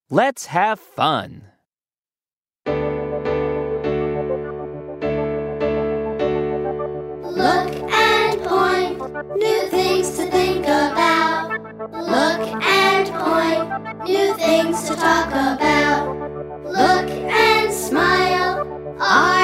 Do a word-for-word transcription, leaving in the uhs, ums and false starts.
Let's have fun. Look and point, new things to think about. Look and point, new things to talk about. Look and smile,